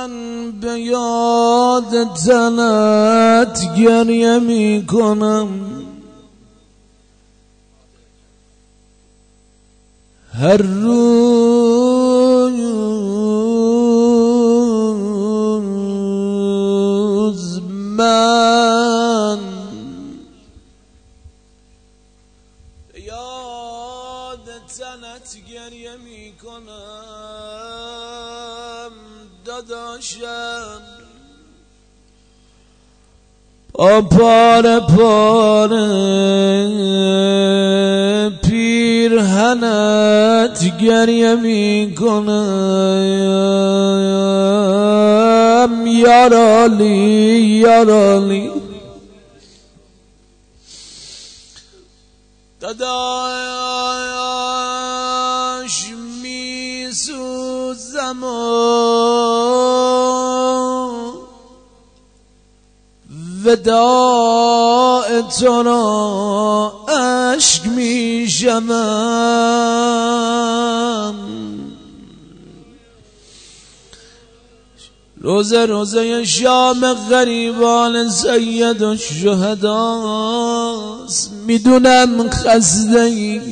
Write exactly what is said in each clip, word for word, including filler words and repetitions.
من به یاد تنت گریه می کنم، هر روز من به یاد تنت گریه می کنم داداشم، با پاره پاره پیرهنت گریه می کنم، یارالی یارالی داداش می سوزم وداع تو را اشک می شوم، روزه روزه شام غریبان سید الشهداست، میدونم خسته ای،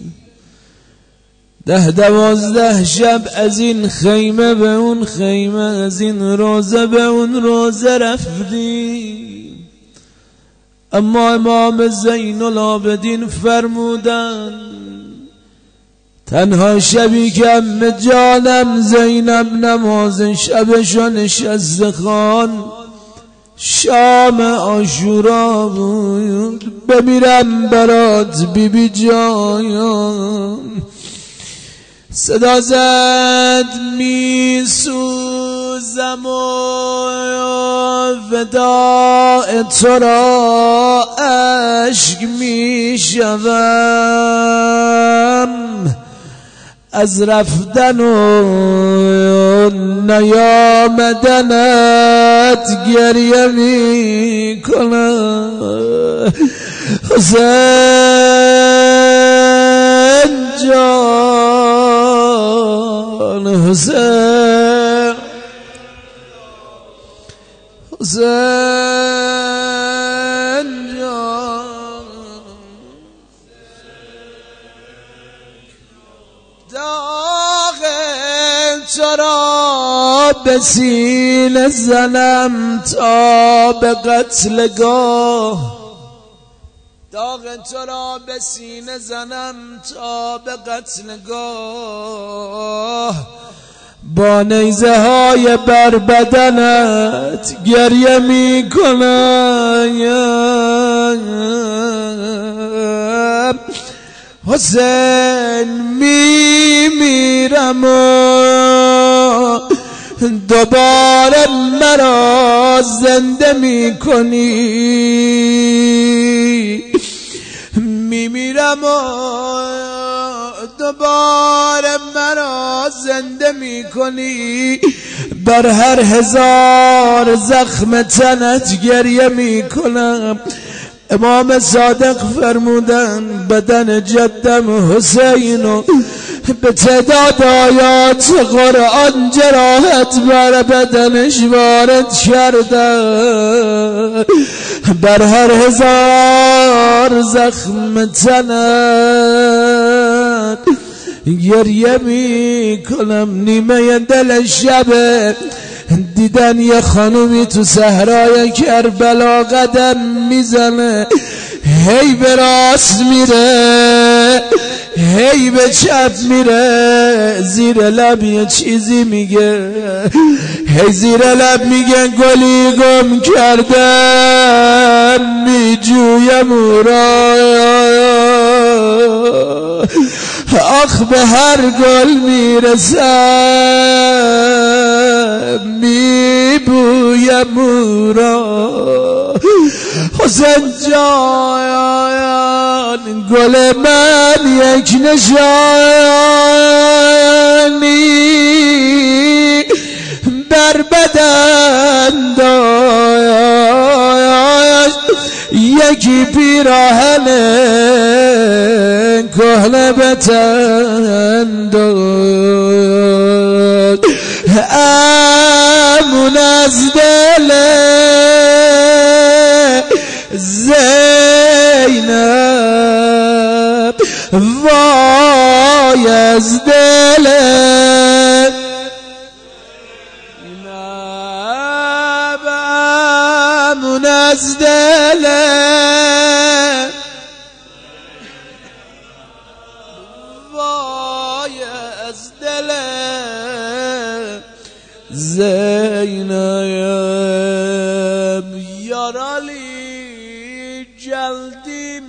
ده دوازده شب از این خیمه به اون خیمه، از این روزه به اون روزه رفتی، اما امام زین العابدین فرمودن تنها شبی که ام جانم زینب نماز شبشو نشسته خوان شام عاشورا بود، بمیرم برات بی بی جان، صدا زد می سوزم و وداع تو را اشک می شوم، از رفتن و نیامدنت گریه می کنم، حسین جان حسین حسین جان، داغ تو را به سینه زنم تا به قتلگاه، داغ تو را به سینه زنم تا به قتلگاه، با نیزه های بر بدنت گریه می کنم، حسین می میرم و دوباره مرا زنده می کنی، می میرم و دوباره مرا زنده می کنی، بر هر هزار زخم تنت گریه می کنم. امام صادق فرمودن بدن جدم حسین به تعداد آیات قرآن جراحت بر بدنش وارد کردن، بر هر هزار زخم تنت گریه می کنم. نیمه دل شب دیدن یه خانومی تو صحرای کربلا قدم میزنه، هی به راست میره هی به چپ میره، زیر لب یه چیزی میگه، هی زیر لب میگه گلی گم کردم میجویم او را، آخ به هر گل میرسم میبویم او را. حسین جان گل من یک نشانی بر بدن داشت، یکی پیراهن کهنه به تن داشت، امون از دل زینب وای از دل زینب امون از دل وای از دل زینب yaralı geldim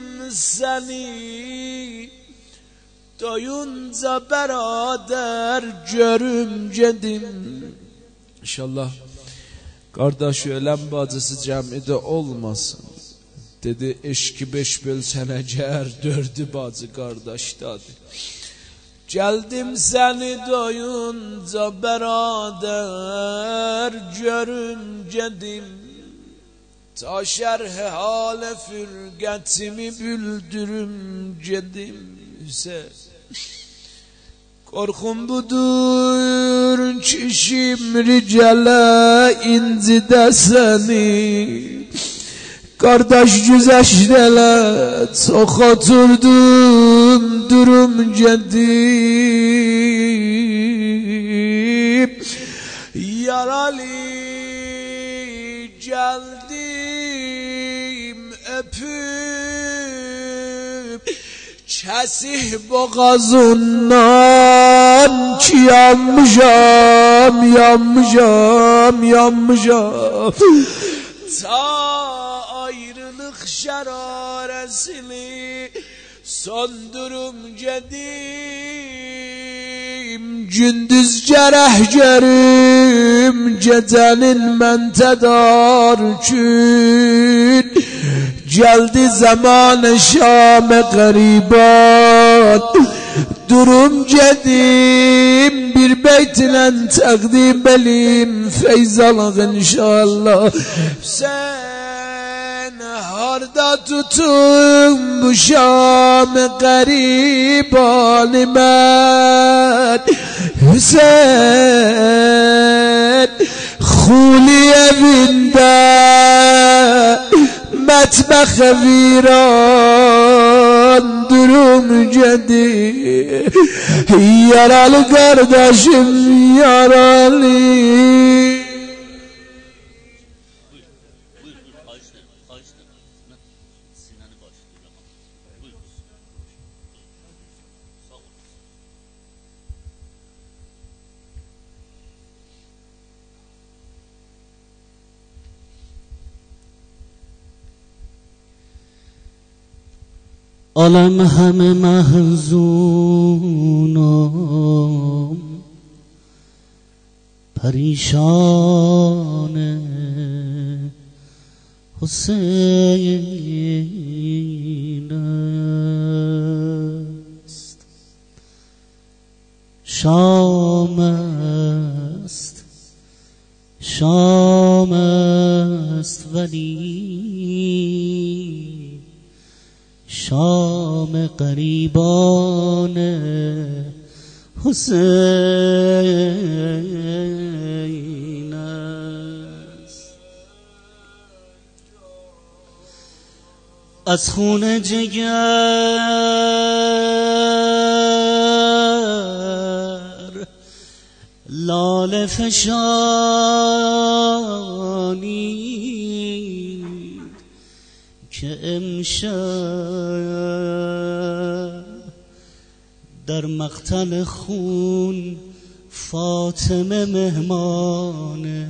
seni doyunca beraber görümcedim. İnşallah kardeş ölən bacısı cəmidə olmasın. Dedi eşki beş bölsənə gər dördü bacı qardaşdadır. Geldim seni doyunca beraber görümcedim. Ta şerh hale fürgetimi büldürümcedim. Hüseyin korkum budur ki şimdi cele incide seni. Kardeş güzeşdele çok oturdum durum cedim. Yaralı geldim öpüp kesih boğazından ki yanmışam yanmışam yanmışam. Ta ayrılık şeraresini sondurum cedim. Gündüz cereh gerim gecenin men tedarükün. Geldi zaman Şam-ı gariban durum cedim. Bir beytilen takdim elim feyz alak inşallah. Sen harda tutun bu Şam-ı garibanı men Hüseyin Huli evinde metbeh viran durum cedi. Yaralı kardeşim yaralı. عالم همه محزونم پریشان حسین است. شام است شام است ولی شام قریبان حسین است. از خون جگر لاله فشانی که امشب در مقتل خون فاطمه مهمان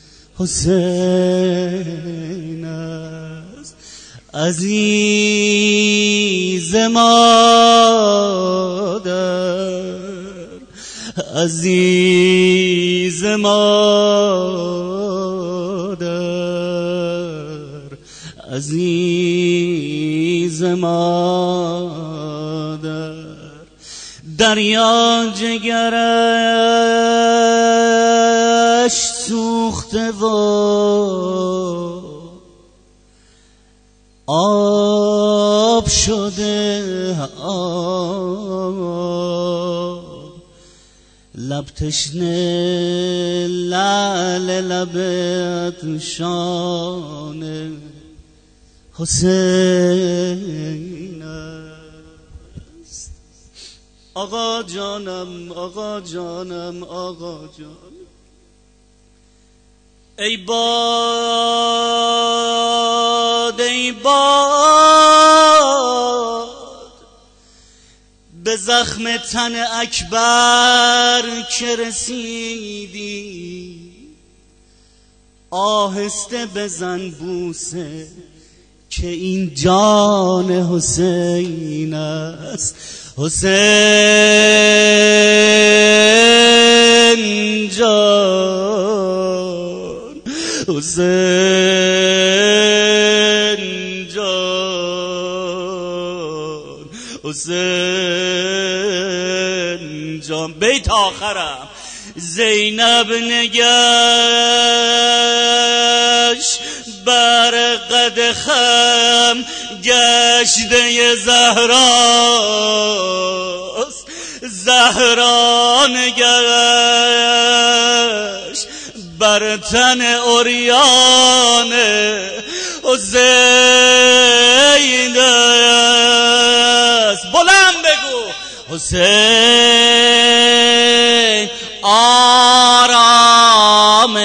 حسین است. عزیز مادر عزیز مادر عزیز مادر دریا جگرش سوخته و آب شده آب لب تشنه لعل لبت شانه حسین است. آقا جانم آقا جانم آقا جانم، ای باد ای باد به زخم تن اکبر که رسیدی، آهسته بزن بوسه که این جان حسین است. حسین جان حسین جان حسین جان. بیت آخرم زینب نگشت بر قد خم گشته زهراست، زهرا نگشت بر تن عریان حسین است. بلند بگو حسین آرام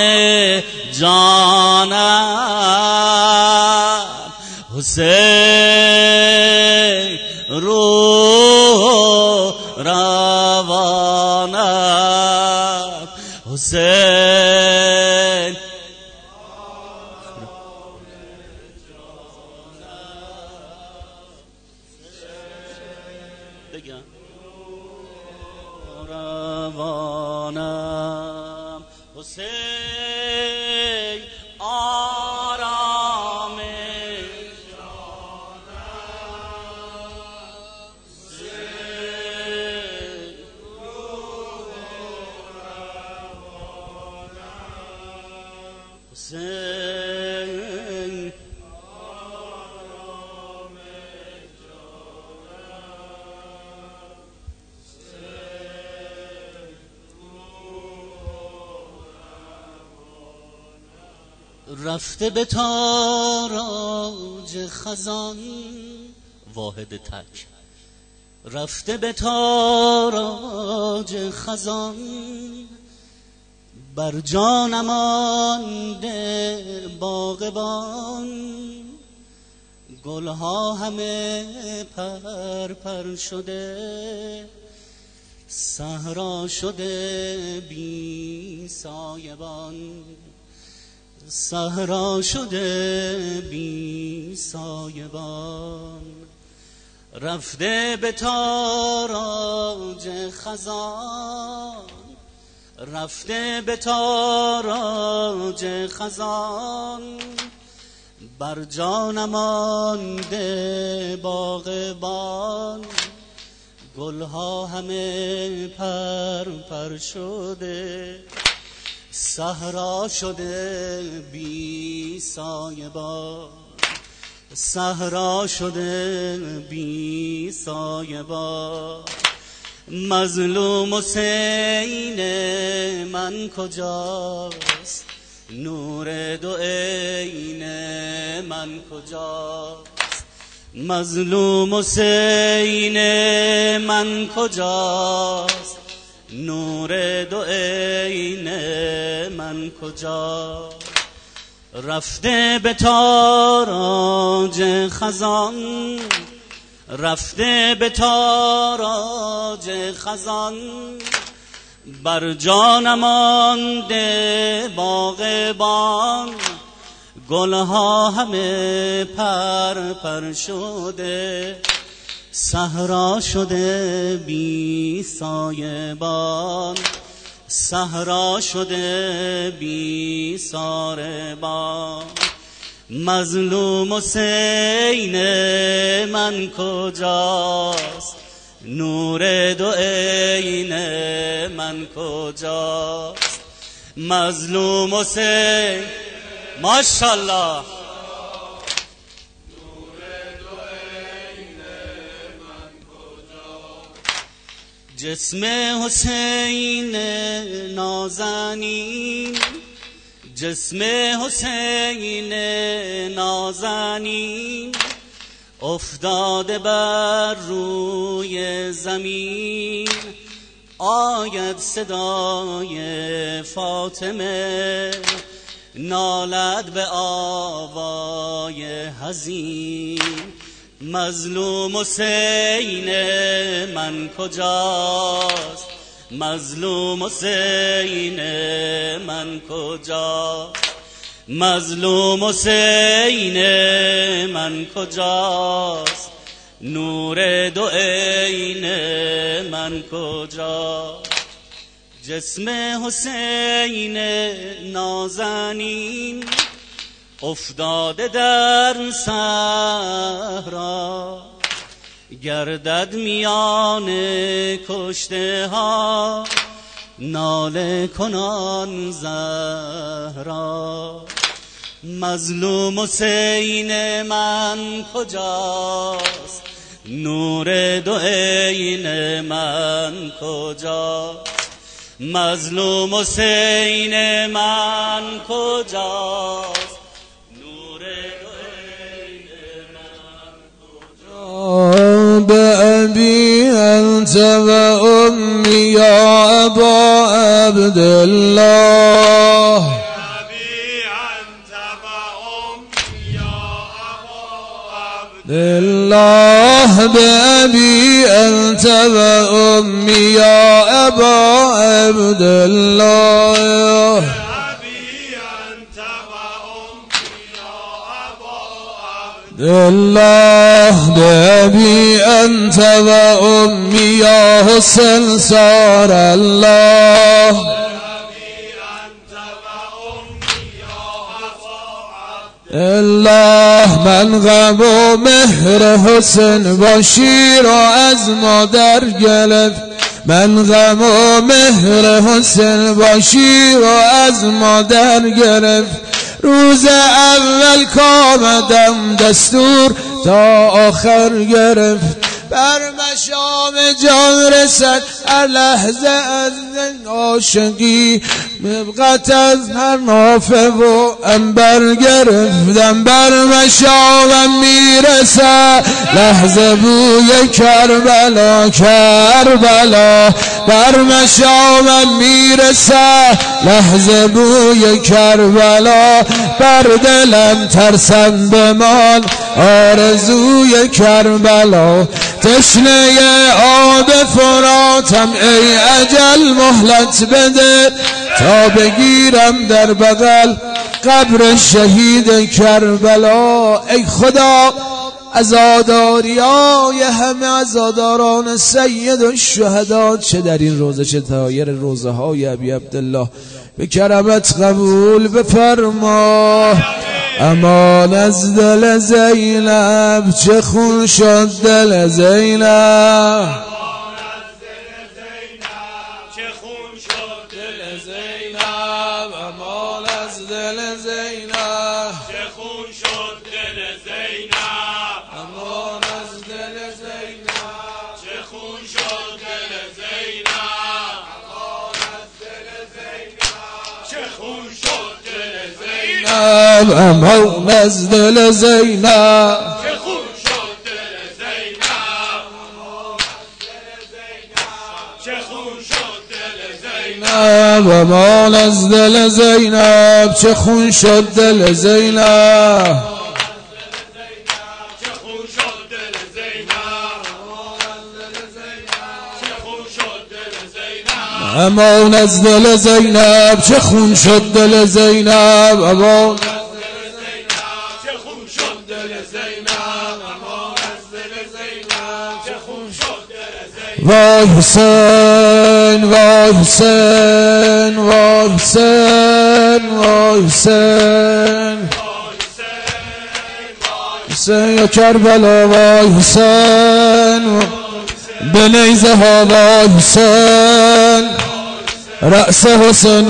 جانم، حسین روح روانم، حسین بگم روانم، حسین آرام جانم، حسین روح روانم، حسین آرام جانم. رفته به تاراج خزان، واحد تک، رفته به تاراج خزان، بر جا نمانده باغبان، گلها همه پر پر شده، صحرا شده بی سایبان، صحرا شده بی سایبان. رفته به تاراج خزان، رفته به تاراج خزان، بر جا نمانده باغبان، گلها همه پر پر شده، صحرا شده بی سایبان، صحرا شده بی سایبان. مظلوم حسین من کجاست، نور دو عین من کجاست، مظلوم حسین من کجاست، نور دو عین من کجاست. رفته به تاراج خزان، رفته به تاراج خزان، بر جا نمانده باغبان، گلها همه پر پر شده، صحرا شده بی سایبان، صحرا شده بی ساربان. مظلوم حسین من کجاست، نور دو عین من کجاست، مظلوم حسین ماشاءالله. جسم حسین نازنین، جسم حسین نازنین افتاده بر روی زمین. آید صدای فاطمه نالد به آوای حزین. مظلوم حسین من کجاست، مظلوم حسین من کجاست، مظلوم حسین من کجاست، نور دو عین من کجاست. جسم حسین نازنین افتاده در صحرا، گردد میان کشته ها ناله کنان زهرا. مظلوم حسین من کجاست، نور دو عین من کجاست، مظلوم حسین من کجاست، نور دو عین من کجاست. بأبي أنت وأمي يا أبا عبد الله، الله بأبي أنت وأمي يا أبا عبد الله، بأبي أنت وأمي يا أبا عبد الله، بأبي أنت وأمي يا حسن صار الله، الله من غم و مهر حسن باشی را از مادر گرفت، من غم و مهر حسن باشی را از مادر گرفت. روز اول کامدم دستور تا آخر گرفت، بر مشام جان رسد هر لحظه از عاشقی، مبقت از هر نافه و انبر گرفتم. بر مشامم میرسد لحظه بوی کربلا کربلا، بر مشامم میرسد لحظه بوی کربلا. بر دلم ترسم بمان آرزوی کربلا، تشنه آب فراتم ای اجل مهلت بده تا بگیرم در بغل قبر شهید کربلا. ای خدا عزاداریای همه عزاداران سید الشهدا چه در این روزه چه تایر روزه های ابی عبدالله به کرمت قبول بفرما. امان از دل زینب چه خون شد دل زینب، امان از دل زینب چه خون شد دل زینب، امان از دل زینب چه خون شد دل زینب، امان از دل زینب چه خون شد دل زینب، امان از دل زینب چه خون شد دل زینب، چه خون شد دل زینب، امان از دل زینب چه خون شد دل زینب، امان از دل زینب چه خون شد دل زینب، امان چه خون شد دل زینب، امان از دل زینب چه خون شد دل زینب. وای حسین وای حسین وای حسین وای حسین حسین یا کربلا وای حسین به نیزه ها وای حسین رأس حسین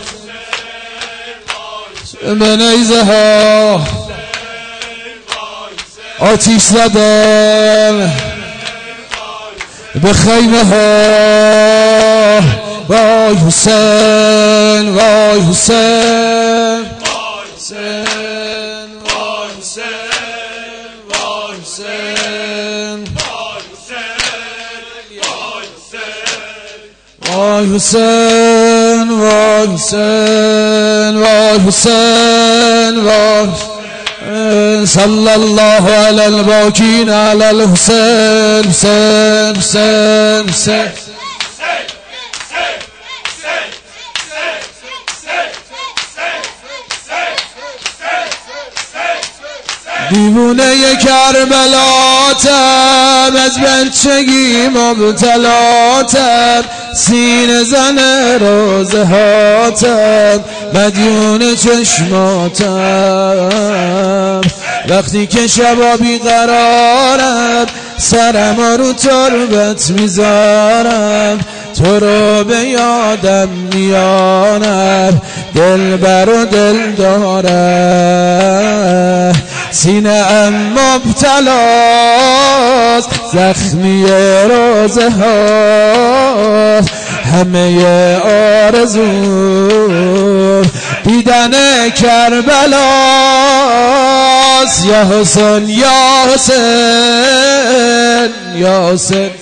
به نیزه ها آتیش زدن به خیمه ها وای حسین وای حسین وای حسین وای حسین وای حسین وای حسین وای حسین وای حسین وای صلی الله علی الباکین علی الحسین حسین حسین حسین دیوونه کربلاتم از بچگی مبتلاتم سینه زن روزه هاتم مدیون چشماتم وقتی که شبا بیقرارم سرم رو تربت میذارم تو رو به یادم میانم دل بر و دل دارم سینه ام مبتلاست زخمی روزه ها همه آرزو دیدن کربلاست یا حسین یا حسین یا حسین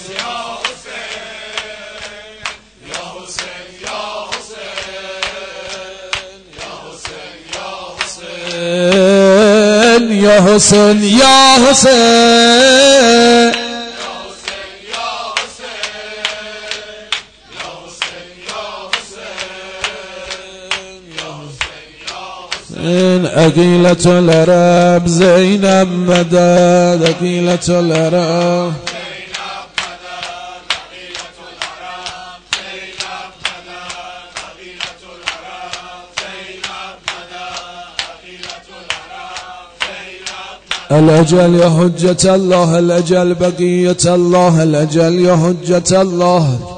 یا حسین یا حسین این عقیلة العرب زینب مدد عقیلة العرب الأجل يا حجة الله الأجل بقية الله الأجل يا حجة الله